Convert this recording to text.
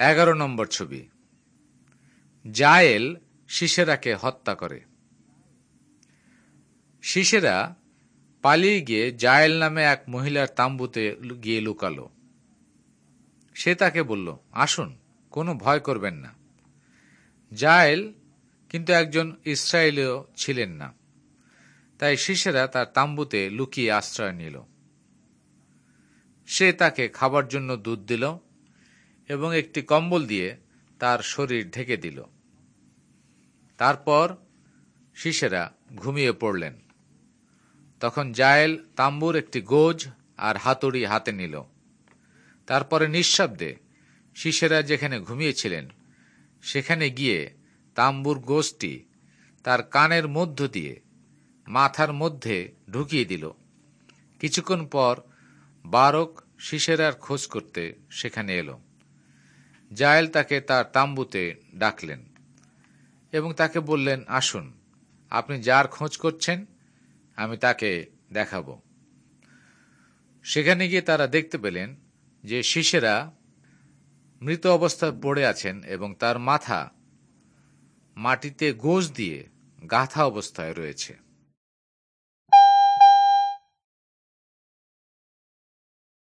11 ছবি। জায়েল সিসেরাকে হত্যা করে। সিসেরা পালিয়ে গিয়ে জায়েল নামে এক মহিলার তাঁবুতে গিয়ে লুকালো। সে তাকে বলল, আসুন, কোনো ভয় করবেন না। জায়েল কিন্তু একজন ইসরায়েলীয় ছিলেন না, তাই সিসেরা তার তাঁবুতে লুকিয়ে আশ্রয় নিল। সে তাকে খাবার জন্য দুধ দিল এবং একটি কম্বল দিয়ে তার শরীর ঢেকে দিল। তারপর সিসেরা ঘুমিয়ে পড়লেন। তখন জায়েল তাঁবুর একটি গোজ আর হাতুড়ি হাতে নিল। তারপরে নিঃশব্দে সিসেরা যেখানে ঘুমিয়েছিলেন সেখানে গিয়ে তাঁবুর গোজটি তার কানের মধ্য দিয়ে মাথার মধ্যে ঢুকিয়ে দিল। কিছুক্ষণ পর বারক সিসেরার খোঁজ করতে সেখানে এলো। জায়েল তাকে তার তাঁবুতে ডাকলেন এবং তাকে বললেন, আসুন, আপনি যার খোঁজ করছেন আমি তাকে দেখাব। সেখানে গিয়ে তারা দেখতে পেলেন যে সিসেরা মৃত অবস্থায় পড়ে আছেন এবং তার মাথা মাটিতে গোজ দিয়ে গাঁথা অবস্থায় রয়েছে।